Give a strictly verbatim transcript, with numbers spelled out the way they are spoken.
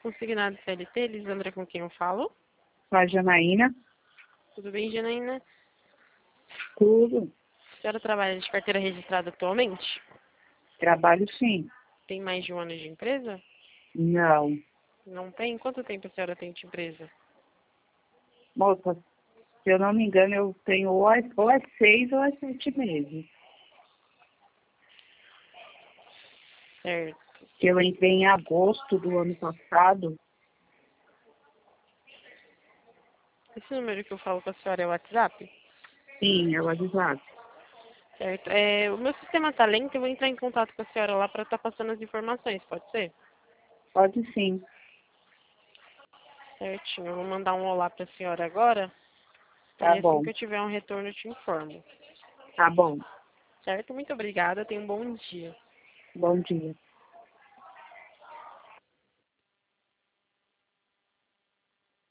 consignado C L T, Lisandra, com quem eu falo? Com a Janaína. Tudo bem, Janaína? Tudo. A senhora trabalha de carteira registrada atualmente? Trabalho sim. Tem mais de um ano de empresa? Não. Não tem? Quanto tempo a senhora tem de empresa? Moça, se eu não me engano, eu tenho ou é, ou é seis ou é sete meses. Certo. Eu entrei em agosto do ano passado. Esse número que eu falo com a senhora é o WhatsApp? Sim, é o WhatsApp. Certo. É, o meu sistema tá lento, eu vou entrar em contato com a senhora lá para estar passando as informações, pode ser? Pode sim. Certinho. Eu vou mandar um olá para a senhora agora. Tá E assim bom. que eu tiver um retorno, eu te informo. Tá bom. Certo? Muito obrigada. Tenha um bom dia. Bom dia.